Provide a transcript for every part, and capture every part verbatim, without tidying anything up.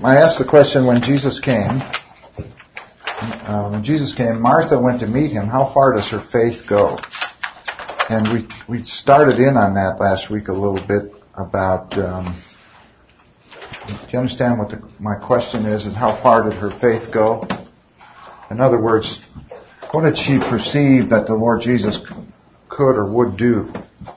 I asked the question when Jesus came. Uh, when Jesus came, Martha went to meet him. How far does her faith go? And we we started in on that last week a little bit about. Um, do you understand what the, my question is? And how far did her faith go? In other words, what did she perceive that the Lord Jesus could or would do?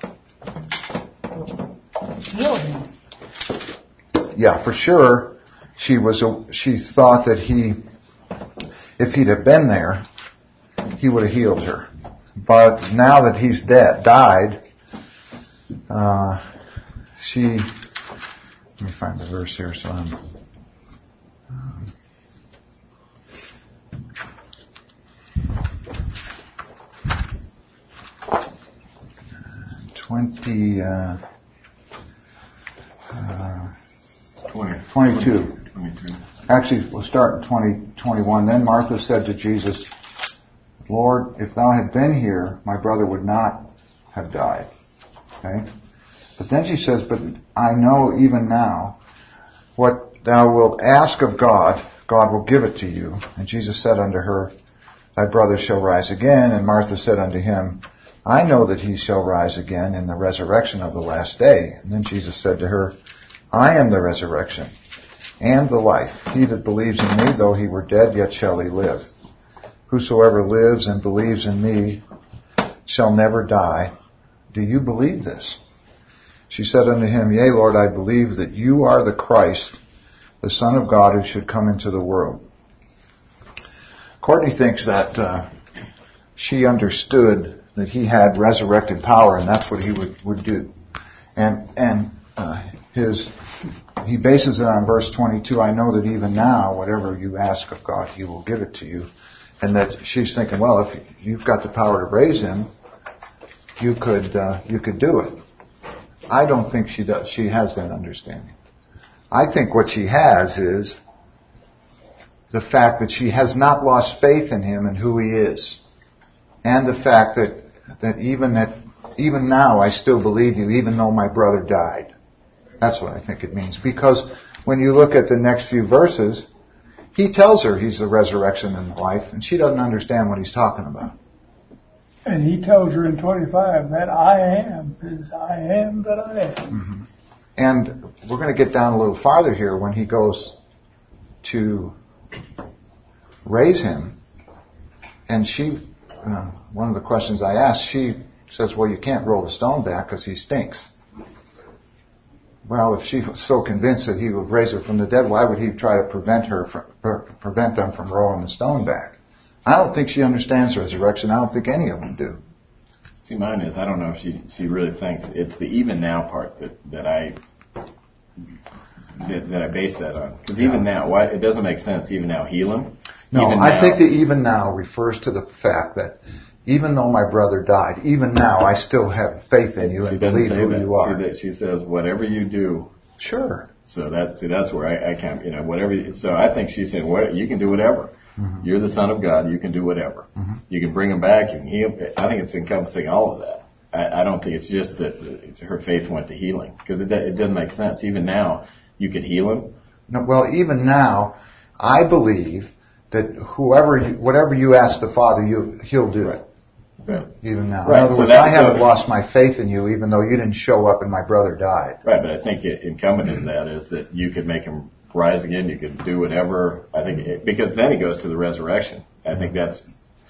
Yeah, for sure. She was. A, she thought that he, if he'd have been there, he would have healed her. But now that he's dead, died, uh, she. Let me find the verse here. So I'm. Um, twenty. Uh, uh, twenty. twenty-two. twenty-two. Actually, we'll start in twenty, twenty-one. Then Martha said to Jesus, Lord, if thou had been here, my brother would not have died. Okay? But then she says, but I know even now what thou wilt ask of God, God will give it to you. And Jesus said unto her, thy brother shall rise again. And Martha said unto him, I know that he shall rise again in the resurrection of the last day. And then Jesus said to her, I am the resurrection and the life. He that believes in me, though he were dead, yet shall he live. Whosoever lives and believes in me shall never die. Do you believe this? She said unto him, Yea, Lord, I believe that you are the Christ, the Son of God, who should come into the world. Courtney thinks that uh, she understood that he had resurrected power, and that's what he would, would do. And and uh, his he bases it on verse twenty-two. I know that even now, whatever you ask of God, He will give it to you. And that she's thinking, well, if you've got the power to raise him, you could uh, you could do it. I don't think she does. She has that understanding. I think what she has is the fact that she has not lost faith in him and who he is, and the fact that that even that even now I still believe you, even though my brother died. That's what I think it means. Because when you look at the next few verses, he tells her he's the resurrection and the life, and she doesn't understand what he's talking about. And he tells her in twenty-five that I am is I am that I am. Mm-hmm. And we're going to get down a little farther here when he goes to raise him. And she, uh, one of the questions I asked, she says, well, you can't roll the stone back because he stinks. Well, if she was so convinced that he would raise her from the dead, why would he try to prevent her from, prevent them from rolling the stone back? I don't think she understands resurrection. I don't think any of them do. See, mine is, I don't know if she, she really thinks it's the even now part that, that I that, that I base that on. Because yeah. even now, why, it doesn't make sense even now heal him. No, even I now, think that even now refers to the fact that even though my brother died, even now I still have faith in you and believe who that. you are. See, that she says, whatever you do. Sure. So that, see, that's where I, I can't, you know, whatever. You, so I think she's saying, what, you can do whatever. Mm-hmm. You're the Son of God. You can do whatever. Mm-hmm. You can bring him back. You can heal. I think it's encompassing all of that. I, I don't think it's just that her faith went to healing, because it, it doesn't make sense. Even now, you could heal him. No, well, even now, I believe that whoever, you, whatever you ask the Father, you, He'll do right. it. Right. Even now. Right. In other so words, I haven't so, lost my faith in you, even though you didn't show up and my brother died. Right, but I think it, incumbent in that is that you could make him rise again. You could do whatever. I think it, because then he goes to the resurrection. I think that's,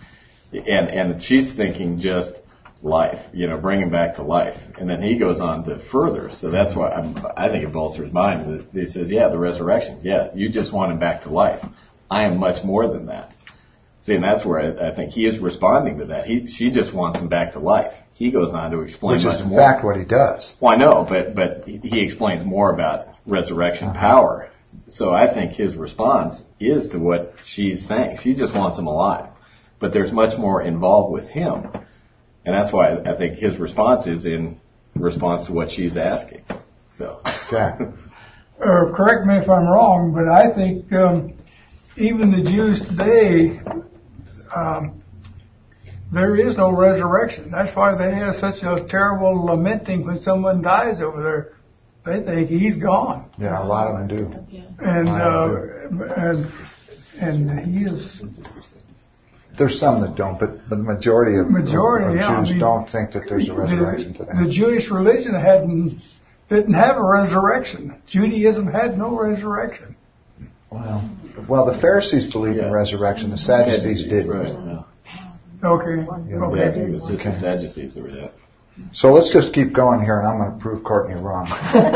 and and she's thinking just life, you know, bring him back to life, and then he goes on to further. So that's why I'm, I think it bolsters mine. He says, yeah, the resurrection. Yeah, you just want him back to life. I am much more than that. See, and that's where I, I think he is responding to that. He, she just wants him back to life. He goes on to explain Which much is in more. fact what he does. Well, I know, but but he explains more about resurrection uh-huh. power. So I think his response is to what she's saying. She just wants him alive. But there's much more involved with him. And that's why I think his response is in response to what she's asking. So. Okay. Uh, correct me if I'm wrong, but I think um, even the Jews today, um, there is no resurrection. That's why they have such a terrible lamenting when someone dies over there. they think he's gone. Yeah, a lot of them do. And, A lot of uh, and, and he is, There's some that don't, but, but the majority of, Majority, of, of yeah, Jews I mean, don't think that there's a resurrection the, today. the Jewish religion hadn't, didn't have a resurrection. Judaism had no resurrection. Well, well, the Pharisees believed Yeah. in resurrection. The Sadducees didn't. Right, yeah. Okay, Yeah. okay. Yeah, it was just Okay. the Sadducees that were that. So let's just keep going here, and I'm going to prove Courtney wrong.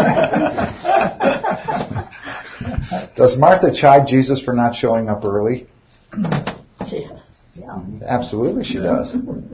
Does Martha chide Jesus for not showing up early? Yeah. Absolutely, she does.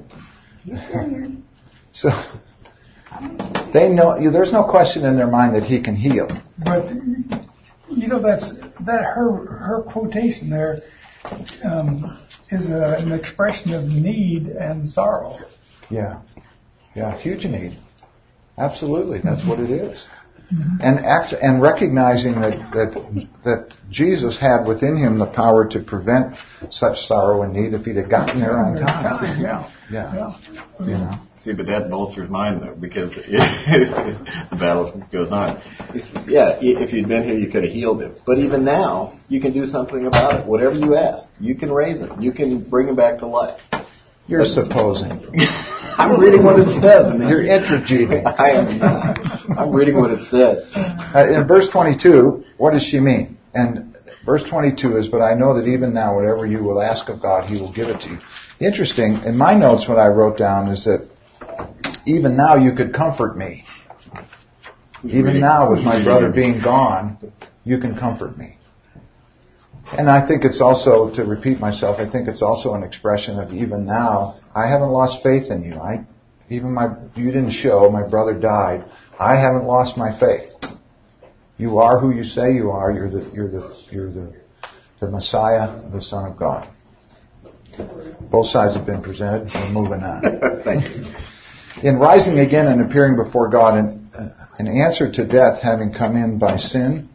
So they know. There's no question in their mind that he can heal. But you know, that's that her her quotation there um, is a, an expression of need and sorrow. Yeah, yeah, huge need. Absolutely, that's what it is. And act, and recognizing that, that that Jesus had within him the power to prevent such sorrow and need if he'd have gotten there on time. Yeah, Yeah, yeah. you know. See, but that bolsters mine though, because the battle goes on. He says, yeah, if you'd been here, you could have healed him. But even now, you can do something about it. Whatever you ask, you can raise him. You can bring him back to life. You're supposing. I'm reading what it says. And You're interjecting. I am not. I'm reading what it says. Uh, in verse twenty-two, what does she mean? And verse twenty-two is, but I know that even now, whatever you will ask of God, he will give it to you. Interesting, in my notes what I wrote down is that even now you could comfort me. Even now with my brother being gone, you can comfort me. And I think it's also, to repeat myself, I think it's also an expression of even now, I haven't lost faith in you. I, even my, you didn't show, my brother died. I haven't lost my faith. You are who you say you are. You're the, you're the, you're the, the Messiah, the Son of God. Both sides have been presented. We're moving on. Thank you. In rising again and appearing before God, an, uh, an answer to death having come in by sin,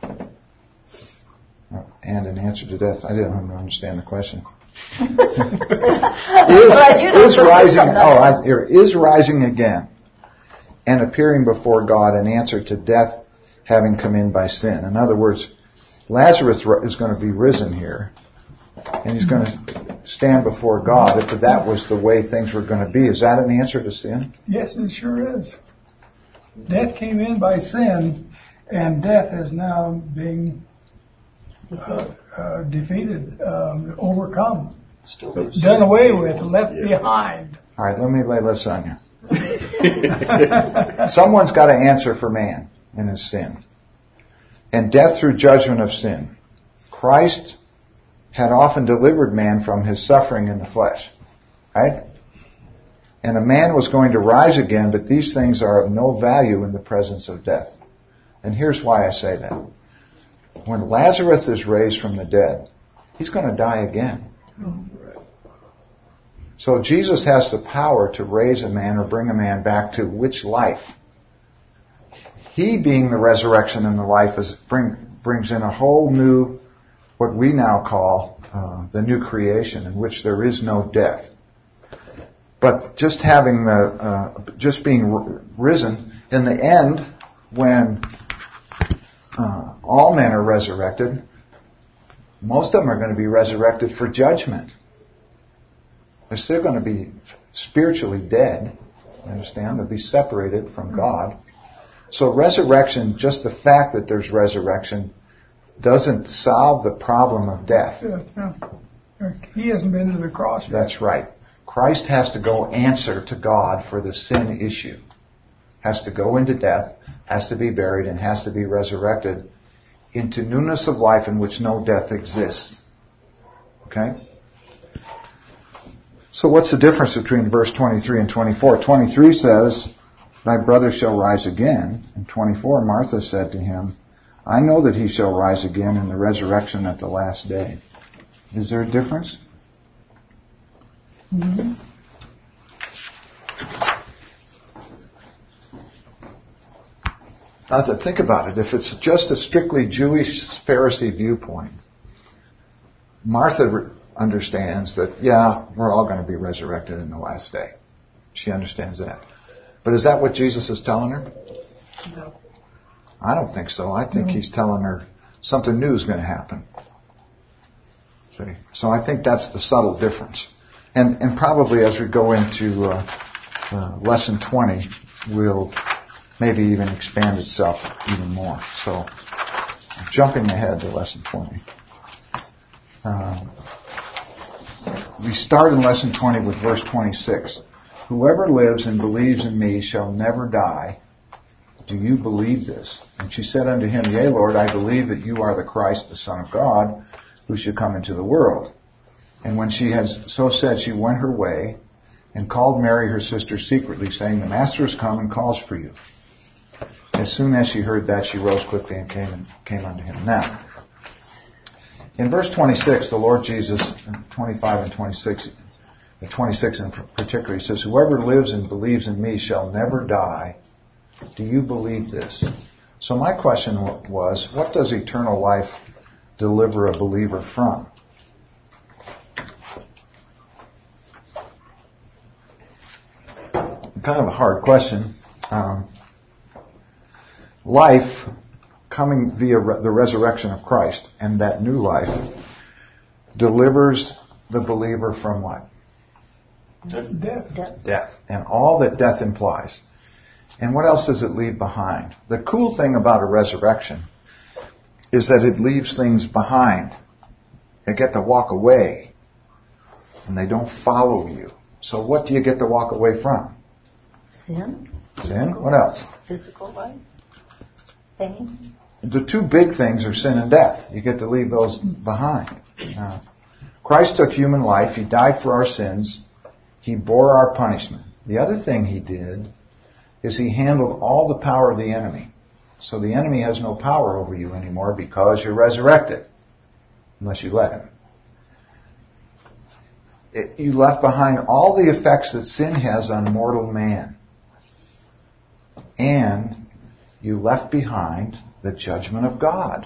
and an answer to death. I didn't understand the question. is, is rising? Oh, I, here, is rising again and appearing before God an answer to death having come in by sin? In other words, Lazarus is going to be risen here, and he's going to stand before God. If that was the way things were going to be, is that an answer to sin? Yes, it sure is. Death came in by sin, and death is now being uh, uh, defeated, um, overcome, Still done away with, left behind. All right, let me lay this on you. Someone's got to answer for man in his sin. And death through judgment of sin. Christ had often delivered man from his suffering in the flesh. Right? And a man was going to rise again, but these things are of no value in the presence of death. And here's why I say that. When Lazarus is raised from the dead, he's going to die again. So Jesus has the power to raise a man or bring a man back to which life? He, being the resurrection and the life, is bring, brings in a whole new, what we now call uh, the new creation, in which there is no death. But just having the, uh, just being r- risen, in the end, when uh, all men are resurrected, most of them are going to be resurrected for judgment. They're still going to be spiritually dead. You understand? They'll be separated from God. So resurrection, just the fact that there's resurrection, doesn't solve the problem of death. Yeah, yeah. He hasn't been to the cross yet. That's right. Christ has to go answer to God for the sin issue. Has to go into death, has to be buried, and has to be resurrected into newness of life in which no death exists. Okay? So what's the difference between verse twenty-three and twenty-four? twenty-three says, thy brother shall rise again. And twenty-four, Martha said to him, I know that he shall rise again in the resurrection at the last day. Is there a difference? Mm-hmm. Now to think about it, if it's just a strictly Jewish Pharisee viewpoint, Martha re- understands that, yeah, we're all going to be resurrected in the last day. She understands that. But is that what Jesus is telling her? No. I don't think so. I think he's telling her something new is going to happen. See? So I think that's the subtle difference. And and probably as we go into uh, uh, lesson twenty, will maybe even expand itself even more. So jumping ahead to lesson twenty. Uh, we start in lesson twenty with verse twenty-six. Whoever lives and believes in me shall never die. Do you believe this? And she said unto him, Yea, Lord, I believe that you are the Christ, the Son of God, who should come into the world. And when she had so said, she went her way and called Mary, her sister, secretly, saying, The Master is come and calls for you. As soon as she heard that, she rose quickly and came and came unto him. Now, in verse twenty-six, the Lord Jesus, twenty-five and twenty-six, twenty-six in particular, he says, Whoever lives and believes in me shall never die. Do you believe this? So my question was, what does eternal life deliver a believer from? Kind of a hard question. Um, life coming via re- the resurrection of Christ and that new life delivers the believer from what? Death. Death. Death. And all that death implies. And what else does it leave behind? The cool thing about a resurrection is that it leaves things behind. They get to walk away. And they don't follow you. So what do you get to walk away from? Sin. Sin. What else? Physical life. Pain. The two big things are sin and death. You get to leave those behind. Uh, Christ took human life. He died for our sins. He bore our punishment. The other thing he did is he handled all the power of the enemy. So the enemy has no power over you anymore because you're resurrected. Unless you let him. It, you left behind all the effects that sin has on mortal man. And you left behind the judgment of God.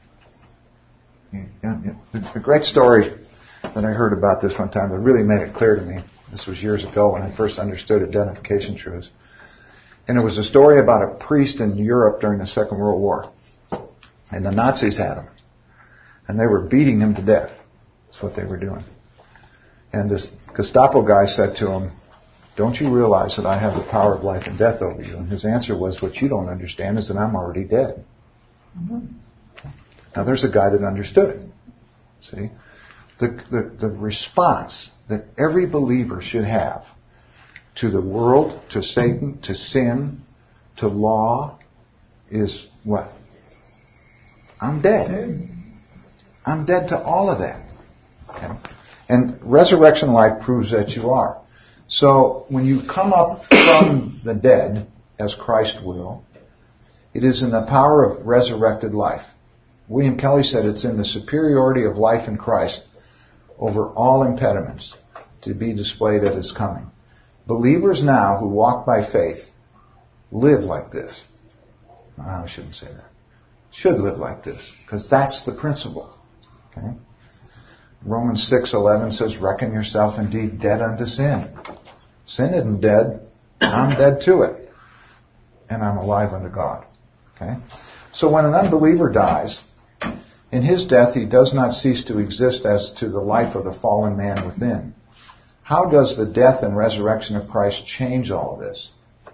A great story that I heard about this one time that really made it clear to me. This was years ago when I first understood identification truths. And it was a story about a priest in Europe during the Second World War. And the Nazis had him. And they were beating him to death. That's what they were doing. And this Gestapo guy said to him, Don't you realize that I have the power of life and death over you? And his answer was, what you don't understand is that I'm already dead. Mm-hmm. Now there's a guy that understood it. See? The, the, the response that every believer should have to the world, to Satan, to sin, to law, is what? I'm dead. I'm dead to all of that. Okay? And resurrection life proves that you are. So when you come up from the dead, as Christ will, it is in the power of resurrected life. William Kelly said it's in the superiority of life in Christ over all impediments to be displayed at his coming. Believers now who walk by faith live like this. I shouldn't say that. Should live like this, because that's the principle. Okay? Romans six eleven says, Reckon yourself indeed dead unto sin. Sin isn't dead. I'm dead to it. And I'm alive unto God. Okay? So when an unbeliever dies, in his death he does not cease to exist as to the life of the fallen man within. How does the death and resurrection of Christ change all of this?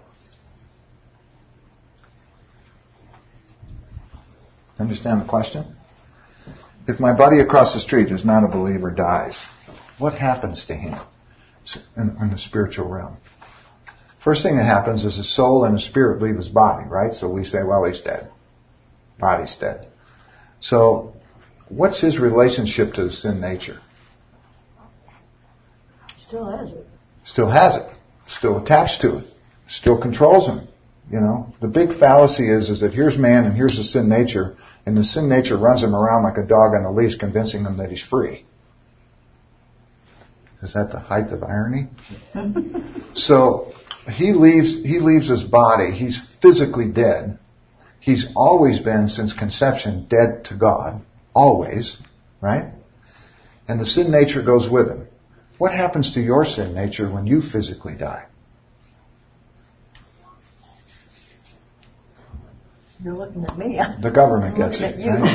Understand the question? If my buddy across the street who's not a believer dies, what happens to him in, in the spiritual realm? First thing that happens is his soul and his spirit leave his body, right? So we say, well, he's dead. Body's dead. So what's his relationship to the sin nature? Still has it. Still has it. Still attached to it. Still controls him. You know, the big fallacy is, is that here's man and here's the sin nature, and the sin nature runs him around like a dog on a leash, convincing him that he's free. Is that the height of irony? So he leaves, he leaves his body. He's physically dead. He's always been, since conception, dead to God. Always. Right? And the sin nature goes with him. What happens to your sin nature when you physically die? You're looking at me. The government I'm gets looking it. at you. Right?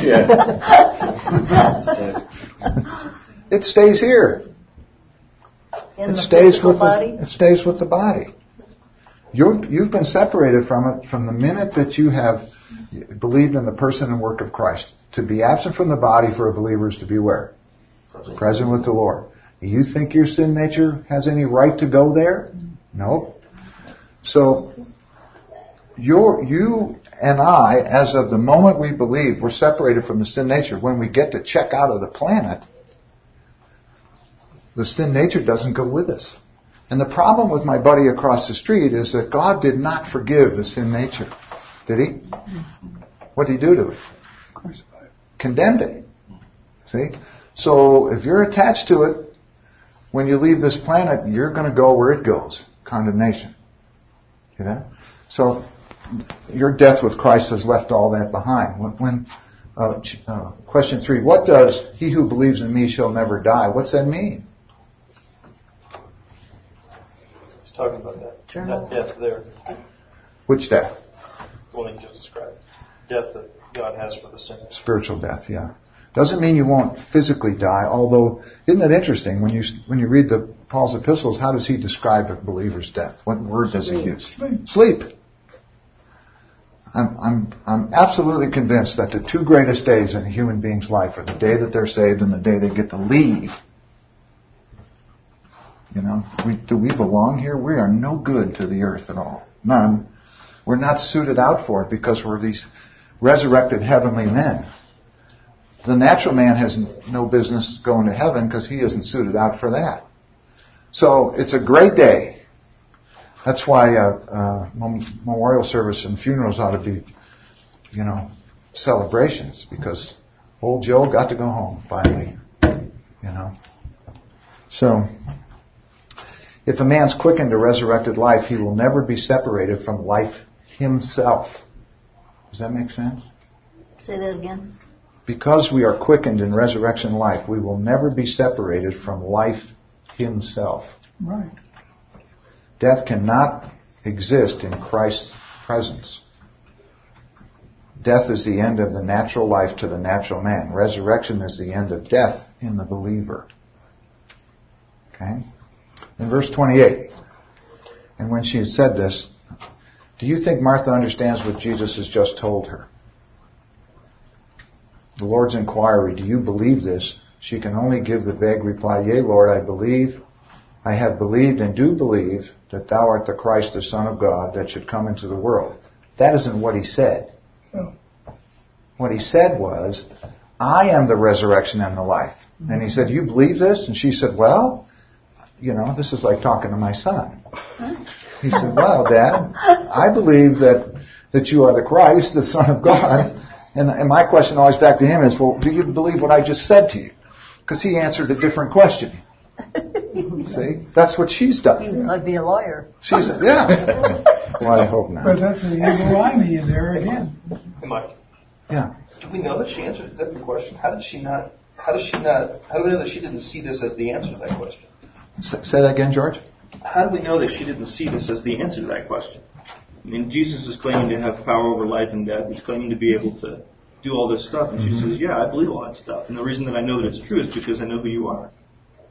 Yeah. It stays here. In It the stays physical with body. the, it stays with the body. You're, you've been separated from it from the minute that you have believed in the person and work of Christ. To be absent from the body for a believer is to be where? Present, Present with the Lord. You think your sin nature has any right to go there? No. So, you're, you and I, as of the moment we believe, we're separated from the sin nature. When we get to check out of the planet, the sin nature doesn't go with us. And the problem with my buddy across the street is that God did not forgive the sin nature. Did He? What did He do to it? Condemned it. See? So if you're attached to it, when you leave this planet, you're going to go where it goes. Condemnation. See that? So your death with Christ has left all that behind. When, when uh, uh, question three, what does he who believes in me shall never die? What's that mean? Talking about that, that death there, Which death? the one you just described. Death that God has for the sinner. Spiritual death, yeah. Doesn't mean you won't physically die, although, isn't that interesting? When you when you read the Paul's epistles, how does he describe a believer's death? What word does he use? Sleep. Sleep. I'm, I'm, I'm absolutely convinced that the two greatest days in a human being's life are the day that they're saved and the day they get to leave. You know, we, do we belong here? We are no good to the earth at all. None. We're not suited out for it because we're these resurrected heavenly men. The natural man has no business going to heaven because he isn't suited out for that. So it's a great day. That's why uh, uh, memorial service and funerals ought to be, you know, celebrations, because old Joe got to go home finally. You know. So, if a man's quickened to resurrected life, he will never be separated from life himself. Does that make sense? Say that again. Because we are quickened in resurrection life, we will never be separated from life himself. Right. Death cannot exist in Christ's presence. Death is the end of the natural life to the natural man. Resurrection is the end of death in the believer. Okay? In verse twenty-eight, and when she had said this, do you think Martha understands what Jesus has just told her? The Lord's inquiry, do you believe this? She can only give the vague reply, yea, Lord, I believe. I have believed and do believe that thou art the Christ, the Son of God, that should come into the world. That isn't what he said. So, What he said was, I am the resurrection and the life. And he said, you believe this? And she said, well, you know, this is like talking to my son. He said, well, Dad, I believe that, that you are the Christ, the Son of God. And, and my question always back to him is, well, do you believe what I just said to you? Because he answered a different question. See? That's what she's done. I'd be a lawyer. She said, yeah. Well, I hope but not. that's the evil eye me there again. Hey, Mike, Yeah. do we know that she answered that the question? How did she not? How does she not? How do we know that she didn't see this as the answer to that question? S- say that again, George. How do we know that she didn't see this as the answer to that question? I mean, Jesus is claiming to have power over life and death. He's claiming to be able to do all this stuff. And she Mm-hmm. says, yeah, I believe all that stuff. And the reason that I know that it's true is because I know who you are.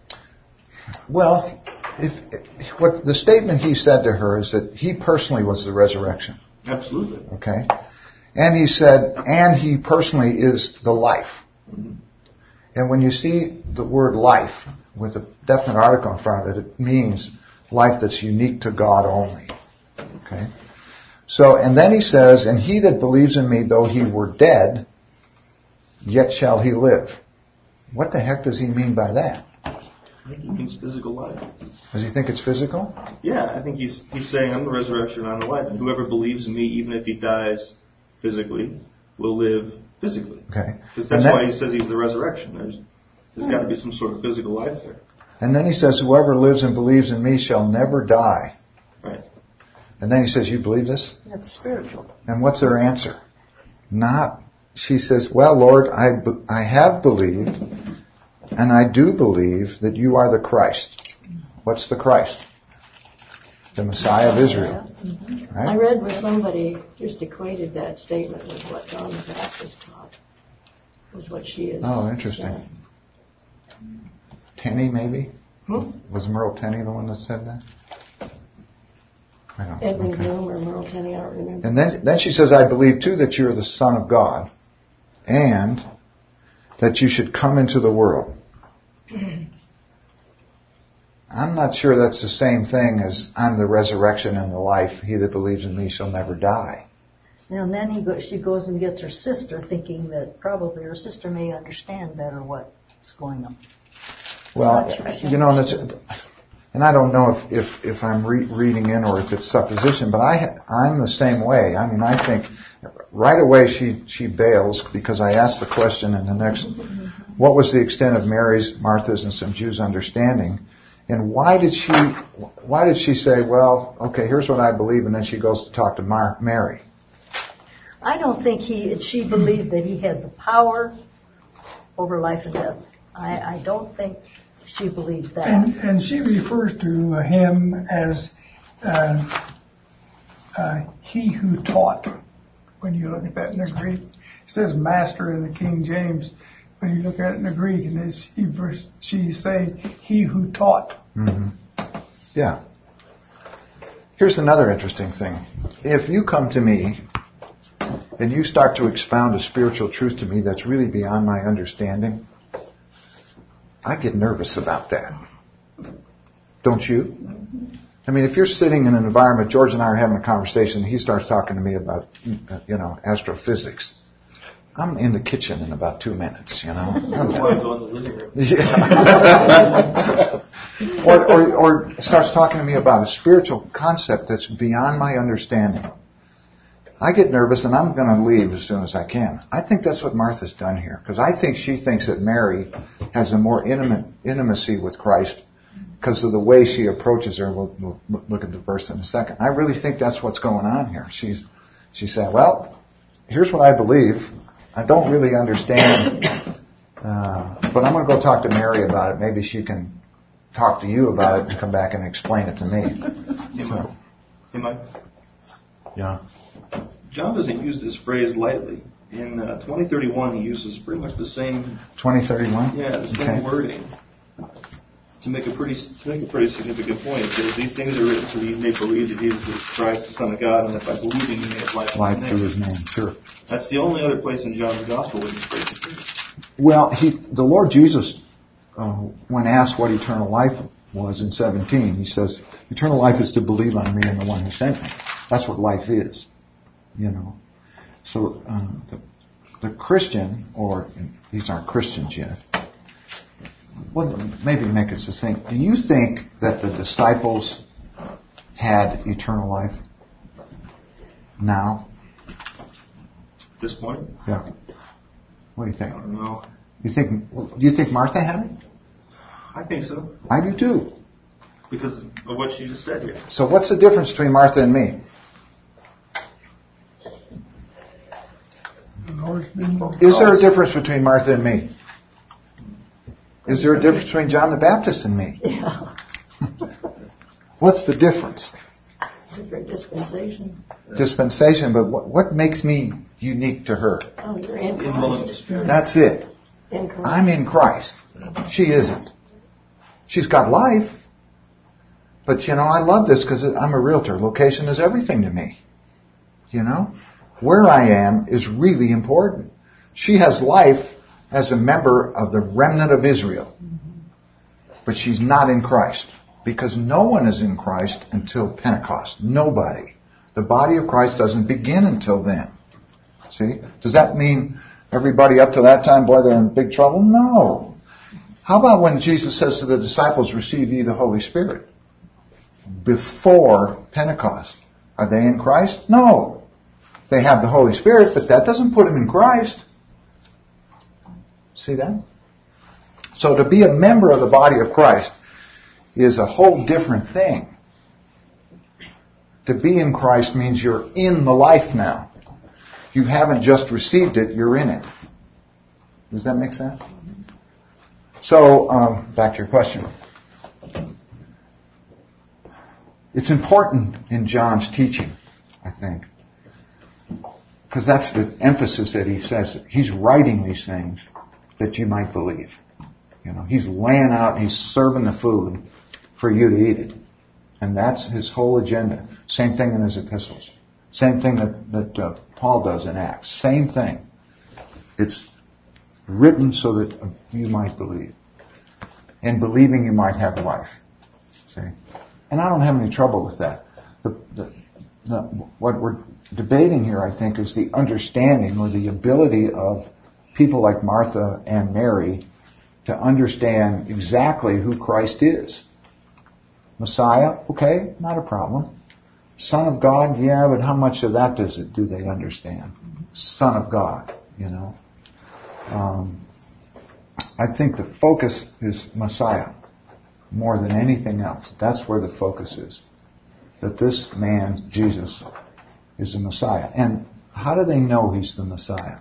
Well, if, what the statement he said to her is that he personally was the resurrection. Absolutely. Okay? And he said, and he personally is the life. Mm-hmm. And when you see the word life with a definite article in front of it, it means life that's unique to God only. Okay? So, and then he says, and he that believes in me, though he were dead, yet shall he live. What the heck does he mean by that? I think he means physical life. Does he think it's physical? Yeah, I think he's he's saying I'm the resurrection and I'm the life. And whoever believes in me, even if he dies physically, will live physically. Okay. Because that's And why then- he says he's the resurrection. There's there's got to be some sort of physical life there. And then he says, whoever lives and believes in me shall never die. Right. And then he says, you believe this? That's spiritual. And what's her answer? Not, she says, well, Lord, I, be- I have believed, and I do believe that you are the Christ. What's the Christ? the Messiah of Israel. I Right? read where somebody just equated that statement with what John the Baptist taught, was what she is. Oh, interesting. saying. Tenney, maybe? Hmm? Was Merle Tenney the one that said that? I don't know. Edwin Okay. Bloom or Merle Tenney, I don't remember. And then, then she says, I believe too that you're the Son of God and that you should come into the world. I'm not sure that's the same thing as I'm the resurrection and the life. He that believes in me shall never die. And then he go, she goes and gets her sister, thinking that probably her sister may understand better what's going on. Well, Not sure she you know, and, it's, and I don't know if, if, if I'm re- reading in or if it's supposition, but I, I'm the same way. I mean, I think right away she, she bails because I asked the question in the next, what was the extent of Mary's, Martha's, and some Jews' understanding? And why did she, why did she say, well, okay, here's what I believe, and then she goes to talk to Mar- Mary? I don't think he, she believed that he had the power over life and death. I, I don't think she believes that. And, and she refers to him as uh, uh, he who taught. When you look at that in the Greek, it says master in the King James. When you look at it in the Greek, and it's, he, she's saying he who taught. Mm-hmm. Yeah. Here's another interesting thing. If you come to me and you start to expound a spiritual truth to me that's really beyond my understanding, I get nervous about that. Don't you? I mean, if you're sitting in an environment, George and I are having a conversation, and he starts talking to me about, you know, astrophysics. I'm in the kitchen in about two minutes, you know. That's why I go in the living room. Yeah. or, or, or starts talking to me about a spiritual concept that's beyond my understanding. I get nervous and I'm going to leave as soon as I can. I think that's what Martha's done here, because I think she thinks that Mary has a more intimate intimacy with Christ because of the way she approaches her. We'll, we'll look at the verse in a second. I really think that's what's going on here. She's she said, well, here's what I believe. I don't really understand, uh, but I'm going to go talk to Mary about it. Maybe she can talk to you about it and come back and explain it to me. Hey, So, Mike. Hey, Mike. yeah. John doesn't use this phrase lightly. In uh, twenty thirty-one, he uses pretty much the same, twenty thirty-one? yeah, the same Okay. wording to make a pretty to make a pretty significant point. It says, "These things are written so that you may believe that Jesus is Christ, the Son of God, and that by believing you may have life." Life in through Him." his name, sure. That's the only other place in John's Gospel where this phrase appears. Well, he, the Lord Jesus, uh, when asked what eternal life was in seventeen, he says, eternal life is to believe on me and the one who sent me. That's what life is, you know. So uh, the, the Christian, or these aren't Christians yet, well, maybe make it succinct. Do you think that the disciples had eternal life now? At this point, Yeah. What do you I think? don't know. You think? Do you think Martha had it? I think so, I do too. because of what she just said here. So what's the difference between Martha and me? The Lord's been more Is there a difference between Martha and me? Is there a difference between John the Baptist and me? Yeah. What's the difference? Different dispensation. Dispensation, but what, what makes me unique to her? Oh, you're in Indwelling Christ. Spirit. That's it. In Christ. I'm in Christ. She isn't. She's got life. But, you know, I love this because I'm a realtor. Location is everything to me. You know? Where I am is really important. She has life as a member of the remnant of Israel. But she's not in Christ. Because no one is in Christ until Pentecost. Nobody. The body of Christ doesn't begin until then. See? Does that mean everybody up to that time, boy, they're in big trouble? No. How about when Jesus says to the disciples, receive ye the Holy Spirit? Before Pentecost. Are they in Christ? No. They have the Holy Spirit, but that doesn't put them in Christ. See that? So to be a member of the body of Christ is a whole different thing. To be in Christ means you're in the life now. You haven't just received it, you're in it. Does that make sense? So, um, back to your question. it's important in John's teaching, I think. Because that's the emphasis that he says. He's writing these things that you might believe. You know, he's laying out, he's serving the food for you to eat it. And that's his whole agenda. Same thing in his epistles. Same thing that, that uh, Paul does in Acts. Same thing. It's written so that you might believe. And believing you might have life. See? And I don't have any trouble with that. The, the, the, what we're debating here, I think, is the understanding or the ability of people like Martha and Mary to understand exactly who Christ is. Messiah, okay, not a problem. Son of God, yeah, but how much of that does it do they understand? Son of God, you know. Um, I think the focus is Messiah more than anything else. That's where the focus is. That this man, Jesus, is the Messiah. And how do they know he's the Messiah?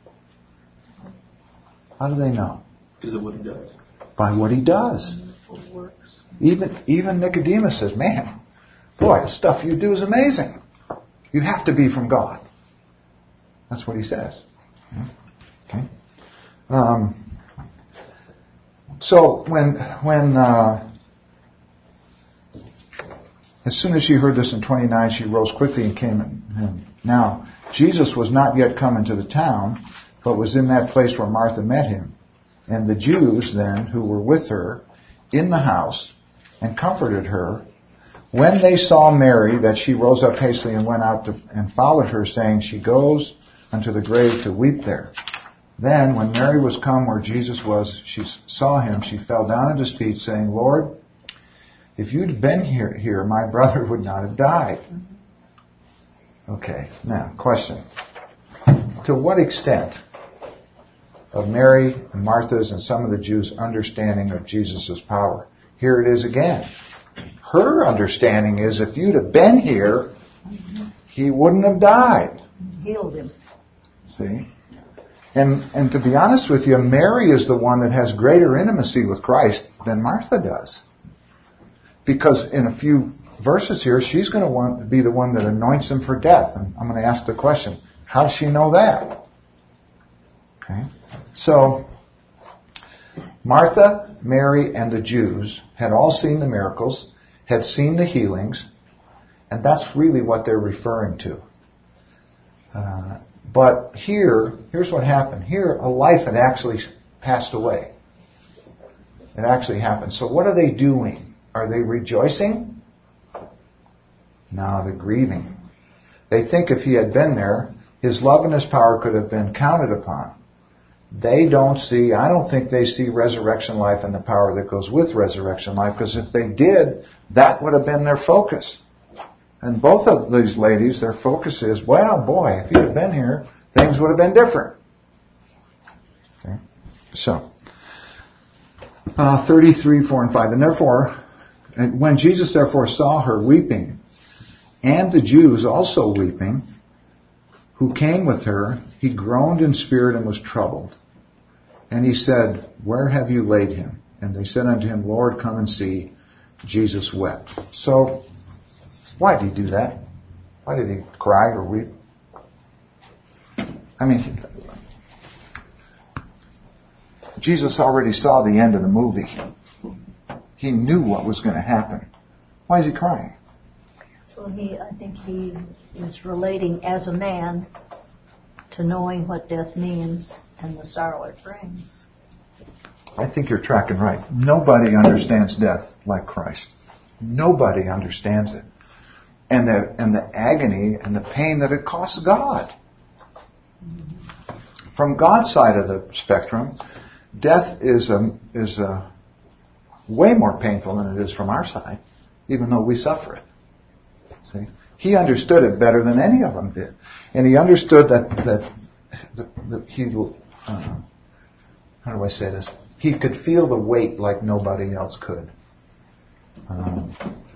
How do they know? Because of what he does. By what he does. Even even Nicodemus says, man, boy, the stuff you do is amazing. You have to be from God. That's what he says. Okay. Um, so when when uh, as soon as she heard this in twenty-nine, she rose quickly and came to him. Now, Jesus was not yet come into the town, but was in that place where Martha met him. And the Jews then, who were with her in the house and comforted her, when they saw Mary, that she rose up hastily and went out to, and followed her, saying, she goes unto the grave to weep there. Then, when Mary was come where Jesus was, she saw him, she fell down at his feet, saying, Lord, if you'd been here, here, my brother would not have died. Okay, now, question. To what extent of Mary and Martha's and some of the Jews' understanding of Jesus' power? Here it is again. Her understanding is if you'd have been here, he wouldn't have died. Healed him. See? And and to be honest with you, Mary is the one that has greater intimacy with Christ than Martha does. Because in a few verses here, she's going to want to be the one that anoints him for death. And I'm going to ask the question, how does she know that? Okay. So, Martha, Mary, and the Jews had all seen the miracles, had seen the healings, and that's really what they're referring to. Uh, but here, here's what happened. Here, a life had actually passed away. It actually happened. So what are they doing? Are they rejoicing? No, they're grieving. They think if he had been there, his love and his power could have been counted upon. They don't see, I don't think they see resurrection life and the power that goes with resurrection life, because if they did, that would have been their focus. And both of these ladies, their focus is, well, boy, if you'd have been here, things would have been different. Okay. So, uh, thirty-three, four and five. And therefore, and when Jesus therefore saw her weeping, and the Jews also weeping, who came with her, he groaned in spirit and was troubled. And he said, where have you laid him? And they said unto him, Lord, come and see. Jesus wept. So, why did he do that? Why did he cry or weep? I mean, Jesus already saw the end of the movie. He knew what was going to happen. Why is he crying? Well, he, I think he is relating as a man to knowing what death means and the sorrow it brings. I think you're tracking right. Nobody understands death like Christ. Nobody understands it. And the, and the agony and the pain that it costs God. From God's side of the spectrum, death is a, is a way more painful than it is from our side, even though we suffer it. See? He understood it better than any of them did. And he understood that, that, that, that he, uh, how do I say this? He could feel the weight like nobody else could. Um,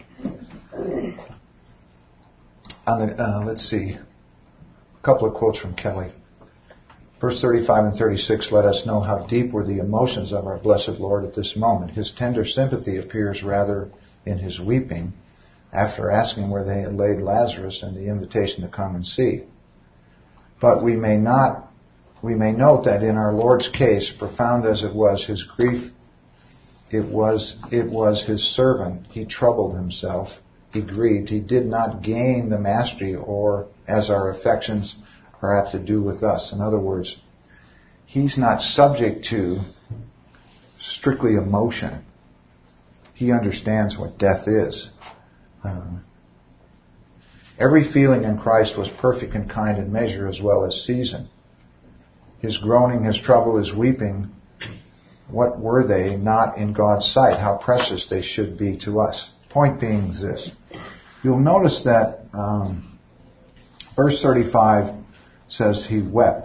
uh, let's see. A couple of quotes from Kelly. Verse thirty-five and thirty-six let us know how deep were the emotions of our blessed Lord at this moment. His tender sympathy appears rather in his weeping after asking where they had laid Lazarus and the invitation to come and see. But we may not, we may note that in our Lord's case, profound as it was, his grief, it was, it was his servant. He troubled himself. He grieved. He did not gain the mastery, or as our affections are apt to do with us. In other words, he's not subject to strictly emotion. He understands what death is. Um, every feeling in Christ was perfect in kind and measure as well as season. His groaning, his trouble, his weeping, what were they not in God's sight? How precious they should be to us. Point being this. You'll notice that um, verse thirty-five says he wept.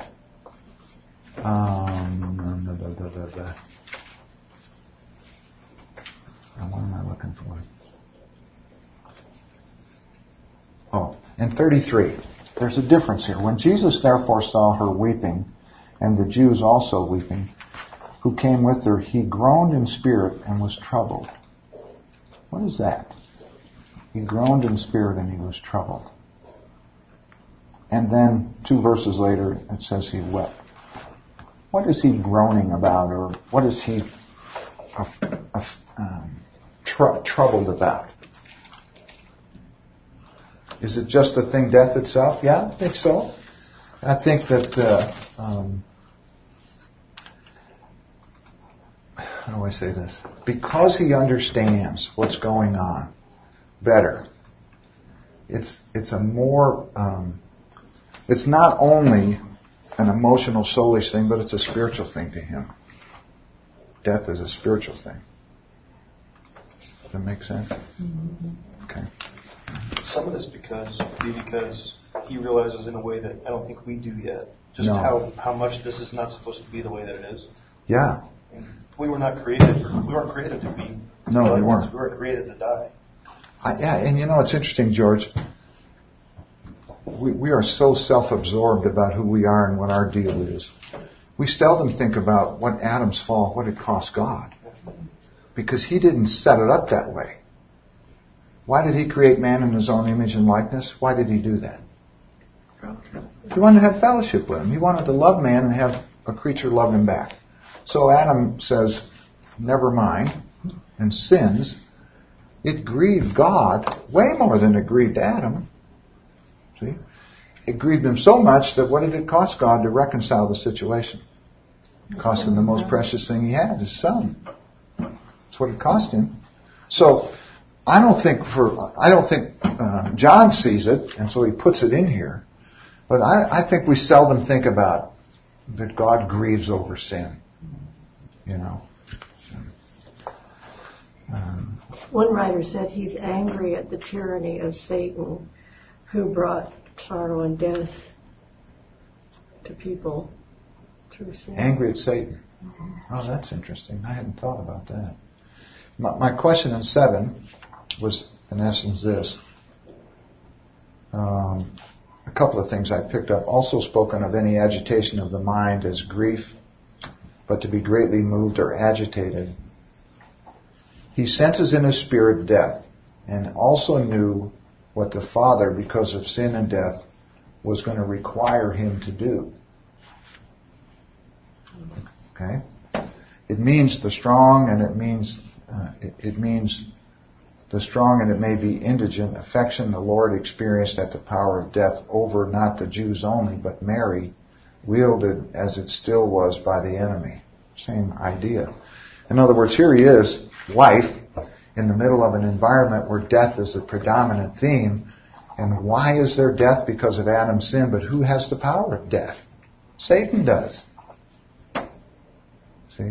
Um, blah, blah, blah, blah, blah. What am I looking for? Oh, and thirty-three. There's a difference here. When Jesus therefore saw her weeping, and the Jews also weeping, who came with her, he groaned in spirit and was troubled. What is that? He groaned in spirit and he was troubled. And then two verses later it says he wept. What is he groaning about, or what is he uh, uh, um, tr- troubled about? Is it just the thing, death itself? Yeah, I think so. I think that, uh, um, how do I say this? Because he understands what's going on better, it's it's a more, um, it's not only an emotional, soulish thing, but it's a spiritual thing to him. Death is a spiritual thing. Does that make sense? Mm-hmm. Okay. Some of this because because he realizes in a way that I don't think we do yet, just No. how, how much this is not supposed to be the way that it is. Yeah. And we were not created. We weren't created to be. No, we loved ones. weren't. We were created to die. I, yeah, and you know, it's interesting, George. We, we are so self-absorbed about who we are and what our deal is. We seldom think about what Adam's fall, what it cost God. Because he didn't set it up that way. Why did he create man in his own image and likeness? Why did he do that? He wanted to have fellowship with him. He wanted to love man and have a creature love him back. So Adam says, never mind, and sins. It grieved God way more than it grieved Adam. See? It grieved him so much that what did it cost God to reconcile the situation? It cost him the most precious thing he had, his son. That's what it cost him. So I don't think for I don't think uh, John sees it, and so he puts it in here. But I, I think we seldom think about that God grieves over sin. You know. Um, One writer said he's angry at the tyranny of Satan, who brought sorrow and death to people through sin. Angry at Satan. Oh, that's interesting. I hadn't thought about that. My, my question in seven was, in essence, this. Um, a couple of things I picked up. Also spoken of any agitation of the mind as grief, but to be greatly moved or agitated. He senses in his spirit death, and also knew what the Father, because of sin and death, was going to require him to do. Okay? It means the strong, and it means uh, it, it means the strong, and it may be indigent affection the Lord experienced at the power of death over not the Jews only, but Mary, wielded as it still was by the enemy. Same idea. In other words, here he is, life, in the middle of an environment where death is the predominant theme. And why is there death? Because of Adam's sin. But who has the power of death? Satan does. See?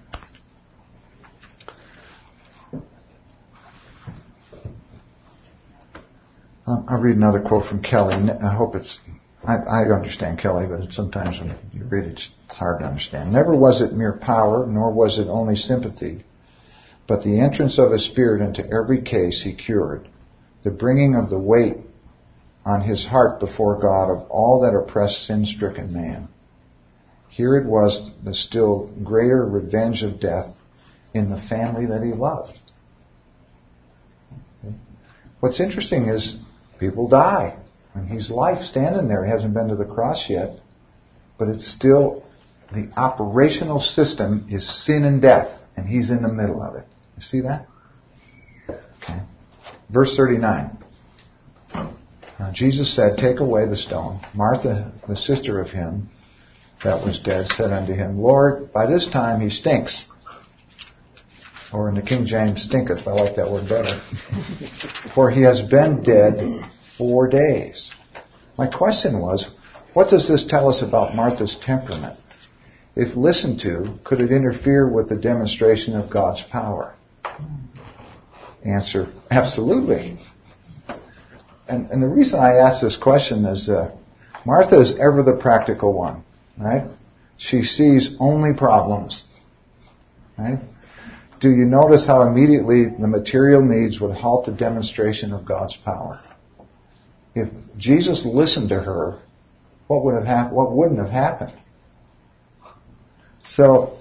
I'll read another quote from Kelly. I hope it's, I, I understand Kelly, but sometimes when you read it, it's hard to understand. Never was it mere power, nor was it only sympathy, but the entrance of his Spirit into every case he cured, the bringing of the weight on his heart before God of all that oppressed sin-stricken man. Here it was the still greater revenge of death in the family that he loved. what's interesting is people die. And he's life standing there. He hasn't been to the cross yet. But it's still, the operational system is sin and death. And he's in the middle of it. You see that? Okay. Verse thirty-nine. Now Jesus said, take away the stone. Martha, the sister of him that was dead, said unto him, Lord, by this time he stinks. Or in the King James, stinketh. I like that word better. For he has been dead four days. My question was, what does this tell us about Martha's temperament? If listened to, could it interfere with the demonstration of God's power? Answer, absolutely. And, and the reason I ask this question is uh, Martha is ever the practical one, right? She sees only problems, right? Do you notice how immediately the material needs would halt the demonstration of God's power? If Jesus listened to her, what would have happened? What wouldn't have happened? So,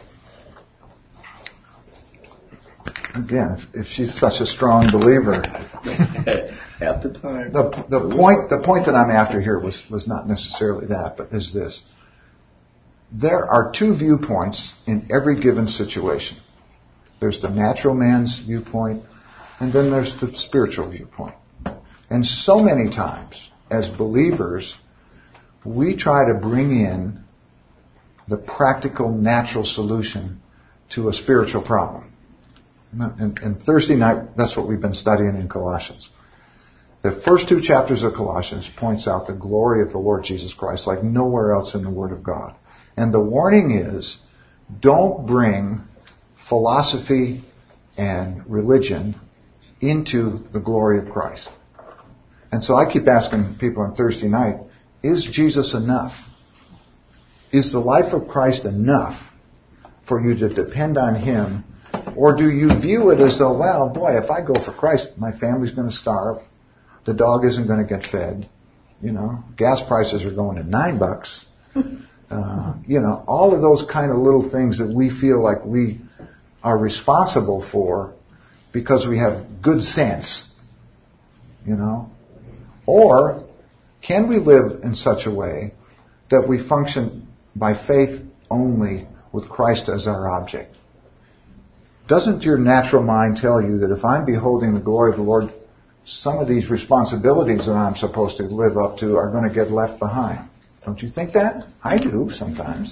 again, if, if she's such a strong believer, at the time, the the point the point that I'm after here was was not necessarily that, but is this: there are two viewpoints in every given situation. There's the natural man's viewpoint, and then there's the spiritual viewpoint. And so many times, as believers, we try to bring in the practical, natural solution to a spiritual problem. And, and Thursday night, that's what we've been studying in Colossians. The first two chapters of Colossians points out the glory of the Lord Jesus Christ like nowhere else in the Word of God. And the warning is, don't bring philosophy and religion into the glory of Christ. And so I keep asking people on Thursday night, is Jesus enough? Is the life of Christ enough for you to depend on Him? Or do you view it as though, well, boy, if I go for Christ, my family's going to starve. The dog isn't going to get fed. You know, gas prices are going to nine bucks. Uh, you know, all of those kind of little things that we feel like we are responsible for because we have good sense. You know? Or can we live in such a way that we function by faith only with Christ as our object? Doesn't your natural mind tell you that if I'm beholding the glory of the Lord, some of these responsibilities that I'm supposed to live up to are going to get left behind? Don't you think that? I do sometimes.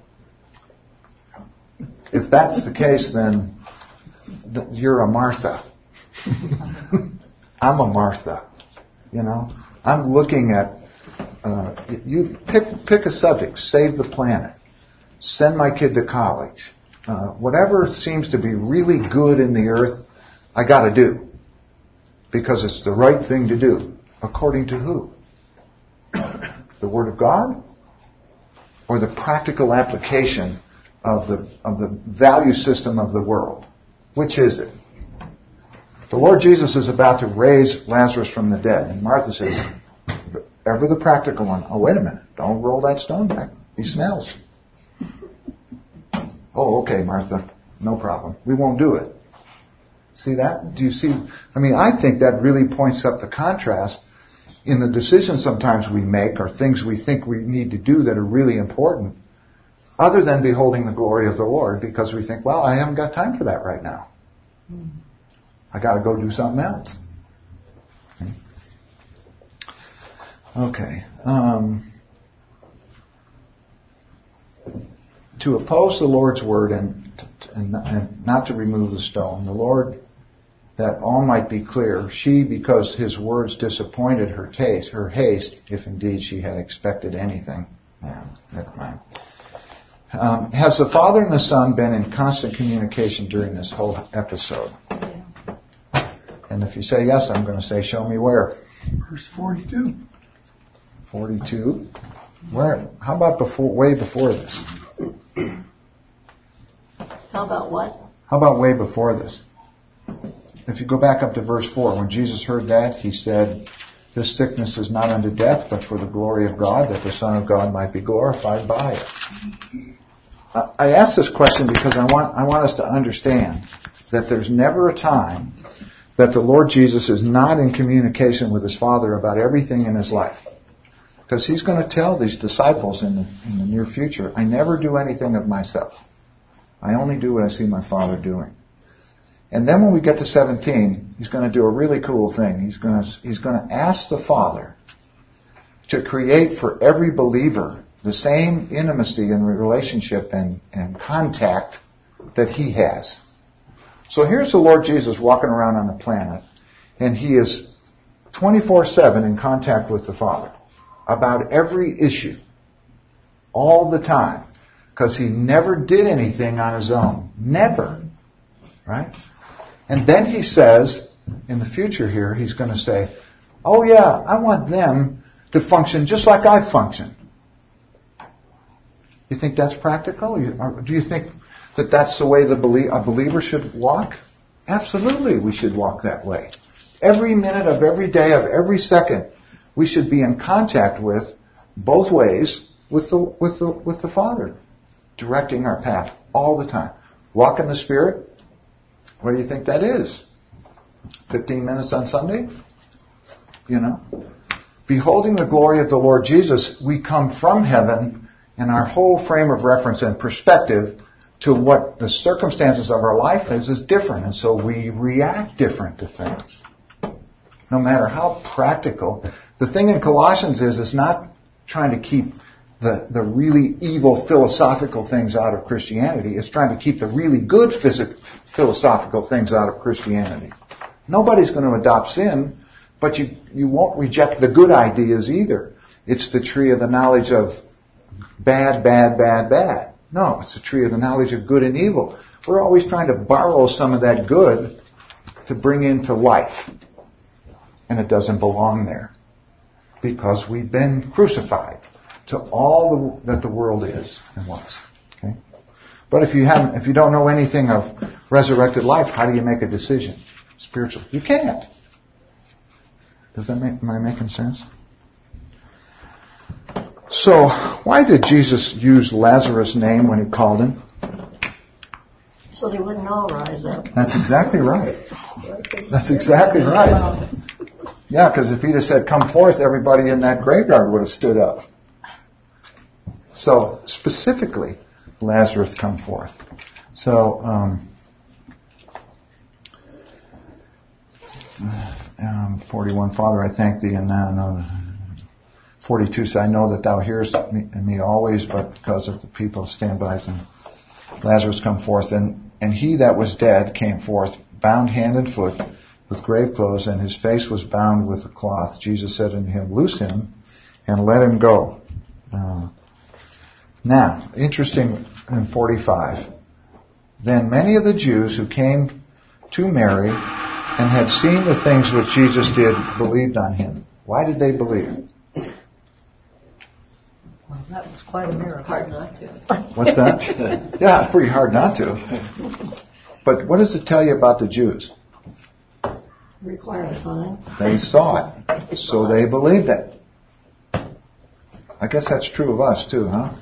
If that's the case, then you're a Martha. I'm a Martha. You know, I'm looking at, uh, you pick, pick a subject, save the planet, send my kid to college, uh, whatever seems to be really good in the earth, I gotta do. Because it's the right thing to do. According to who? The Word of God? Or the practical application of the, of the value system of the world? Which is it? The Lord Jesus is about to raise Lazarus from the dead. And Martha says, ever the practical one. Oh, wait a minute. Don't roll that stone back. He smells. Oh, okay, Martha. No problem. We won't do it. See that? Do you see? I mean, I think that really points up the contrast in the decisions sometimes we make or things we think we need to do that are really important, other than beholding the glory of the Lord, because we think, well, I haven't got time for that right now. I got to go do something else. Okay. Um, to oppose the Lord's word and, and, and not to remove the stone, the Lord, that all might be clear, she, because his words disappointed her taste, her haste, if indeed she had expected anything. Yeah, never mind. Um, has the Father and the Son been in constant communication during this whole episode? And if you say yes, I'm going to say, show me where. Verse forty-two. forty-two. Where? How about before? Way before this? How about what? How about way before this? If you go back up to verse four, when Jesus heard that, he said, this sickness is not unto death, but for the glory of God, that the Son of God might be glorified by it. I ask this question because I want I want us to understand that there's never a time that the Lord Jesus is not in communication with his Father about everything in his life. Because he's going to tell these disciples in the, in the near future, I never do anything of myself. I only do what I see my Father doing. And then when we get to seventeen, he's going to do a really cool thing. He's going to, he's going to ask the Father to create for every believer the same intimacy and relationship and, and contact that he has. So here's the Lord Jesus walking around on the planet, and he is twenty-four seven in contact with the Father about every issue, all the time, because he never did anything on his own. Never. Right? And then he says, in the future here, he's going to say, oh yeah, I want them to function just like I function. You think that's practical? You, or do you think that that's the way the belie- a believer should walk? Absolutely, we should walk that way. Every minute of every day of every second, we should be in contact with, both ways, with the with the with the Father, directing our path all the time. Walk in the Spirit. What do you think that is? Fifteen minutes on Sunday? You know? Beholding the glory of the Lord Jesus, we come from heaven, and our whole frame of reference and perspective to what the circumstances of our life is, is different. And so we react different to things. No matter how practical. The thing in Colossians is, it's not trying to keep the, the really evil philosophical things out of Christianity. It's trying to keep the really good phys- philosophical things out of Christianity. Nobody's going to adopt sin, but you, you won't reject the good ideas either. It's the tree of the knowledge of bad, bad, bad, bad. No, it's the tree of the knowledge of good and evil. We're always trying to borrow some of that good to bring into life. And it doesn't belong there. Because we've been crucified to all the, that the world is and was. Okay? But if you haven't, if you don't know anything of resurrected life, how do you make a decision spiritually? You can't. Does that make, am I making sense? So, why did Jesus use Lazarus' name when he called him? So they wouldn't all rise up. That's exactly right. That's exactly right. Yeah, because if he'd have said, come forth, everybody in that graveyard would have stood up. So, specifically, Lazarus come forth. So, um, um, forty-one, Father, I thank thee, and now, no, forty-two, so I know that thou hearest me, me always, but because of the people stand by, and Lazarus come forth, and, and he that was dead came forth, bound hand and foot, with grave clothes, and his face was bound with a cloth. Jesus said unto him, loose him, and let him go. Uh, now, interesting in forty-five. Then many of the Jews who came to Mary and had seen the things which Jesus did believed on him. Why did they believe? Well, that was quite a miracle. Hard not to. What's that? Yeah, it's pretty hard not to. But what does it tell you about the Jews? Require a sign. They saw it, so they believed it. I guess that's true of us too, huh?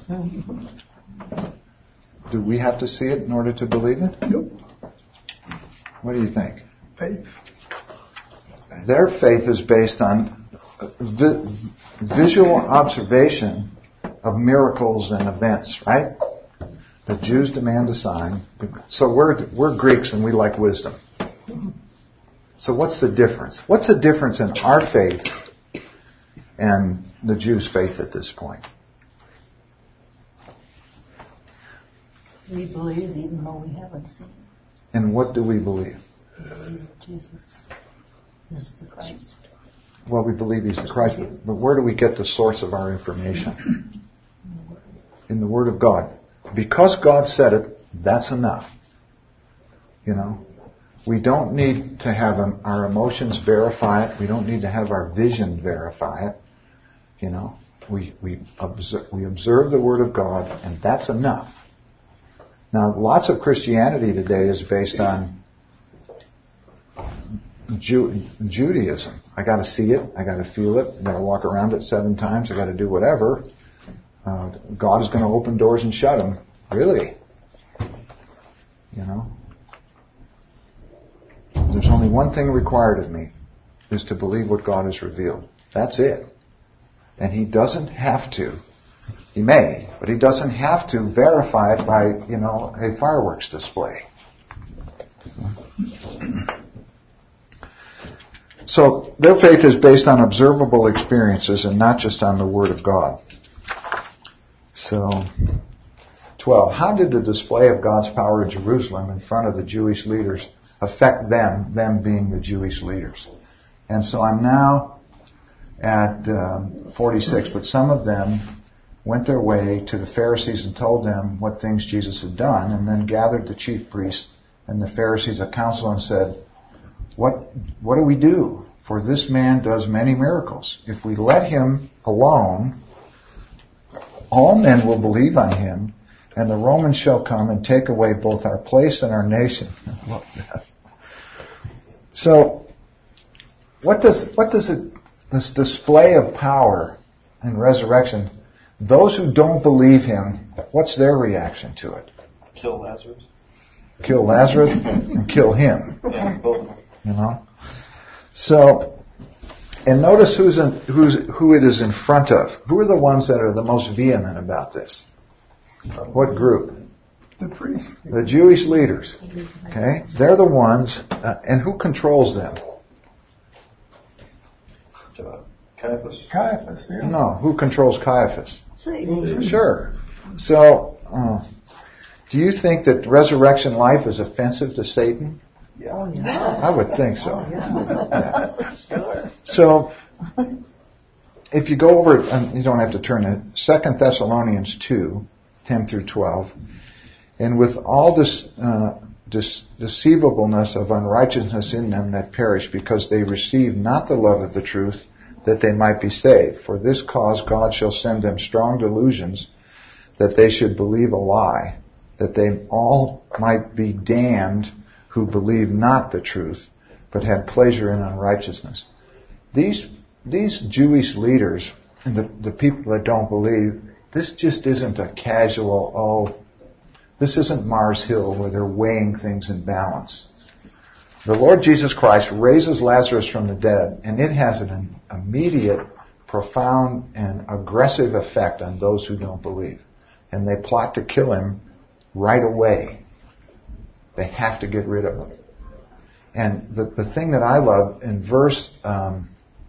Do we have to see it in order to believe it? Nope. What do you think? Faith. Their faith is based on vi- visual observation of miracles and events, right? The Jews demand a sign. So we're we're Greeks and we like wisdom. So what's the difference? What's the difference in our faith and the Jews' faith at this point? We believe even though we haven't seen. And what do we believe? We believe Jesus is the Christ. Well, we believe he's the Christ, but where do we get the source of our information? In the Word of God. Because God said it, that's enough. You know? We don't need to have our emotions verify it. We don't need to have our vision verify it. You know? We, we, observe, we observe the Word of God, and that's enough. Now, lots of Christianity today is based on Ju- Judaism. I got to see it. I got to feel it. I got to walk around it seven times. I got to do whatever. Uh, God is going to open doors and shut them. Really? You know? There's only one thing required of me is to believe what God has revealed. That's it. And he doesn't have to. He may, but he doesn't have to verify it by, you know, a fireworks display. So their faith is based on observable experiences and not just on the Word of God. So, twelve. How did the display of God's power in Jerusalem in front of the Jewish leaders affect them, them being the Jewish leaders? And so I'm now at um, forty-six, but some of them went their way to the Pharisees and told them what things Jesus had done, and then gathered the chief priests and the Pharisees a council and said, What what do we do? For this man does many miracles. If we let him alone, all men will believe on him, and the Romans shall come and take away both our place and our nation. I love that. So, what does what does it, this display of power and resurrection, those who don't believe him, what's their reaction to it? Kill Lazarus. Kill Lazarus and kill him. Yeah, both of them. You know? So, and notice who's in, who's, who it is in front of. Who are the ones that are the most vehement about this? What group? The priest. The Jewish leaders. Okay? They're the ones, uh, and who controls them? Uh, Caiaphas. Caiaphas, yeah. No, who controls Caiaphas? Satan. Sure. So, uh, do you think that resurrection life is offensive to Satan? Yeah. Oh, yeah. I would think so. Oh, yeah. Sure. So, if you go over, and you don't have to turn it, Second Thessalonians two, ten through twelve, and with all this uh, dis- deceivableness of unrighteousness in them that perish, because they receive not the love of the truth, that they might be saved. For this cause God shall send them strong delusions, that they should believe a lie, that they all might be damned who believe not the truth, but had pleasure in unrighteousness. These these Jewish leaders and the, the people that don't believe, this just isn't a casual, oh, this isn't Mars Hill where they're weighing things in balance. The Lord Jesus Christ raises Lazarus from the dead, and it has an immediate, profound, and aggressive effect on those who don't believe. And they plot to kill him right away. They have to get rid of him. And the, the thing that I love in verse um,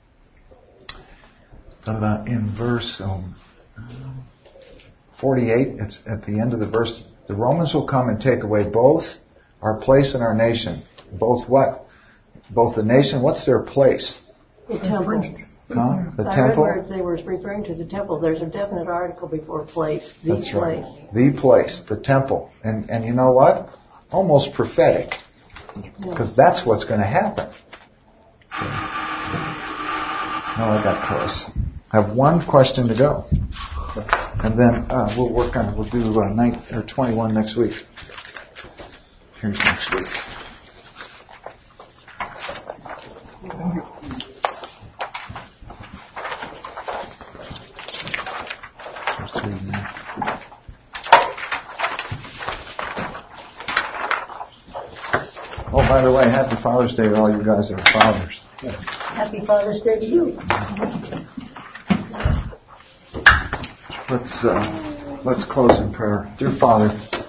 in verse um, forty-eight, it's at the end of the verse, the Romans will come and take away both our place and our nation. Both what? Both the nation, what's their place? The temple. Huh? The I temple? read where they were referring to the temple. There's a definite article before place. The That's place. right. The place, the temple. And and you know what? Almost prophetic. Because that's what's going to happen. So, well, I got close. I have one question to go. And then uh, we'll work on it. We'll do uh, nine, or twenty-one next week. Here's next week. Oh, by the way, happy Father's Day to all you guys that are fathers. Happy Father's Day to you. Let's uh, let's close in prayer. Dear Father,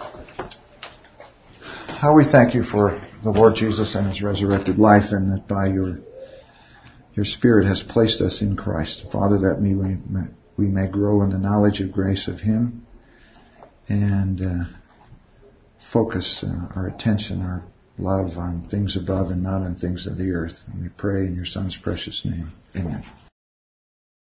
how we thank you for the Lord Jesus and His resurrected life, and that by your your Spirit has placed us in Christ. Father, that we may, we may grow in the knowledge of grace of Him, and uh, focus uh, our attention, our love on things above and not on things of the earth. And we pray in your Son's precious name. Amen.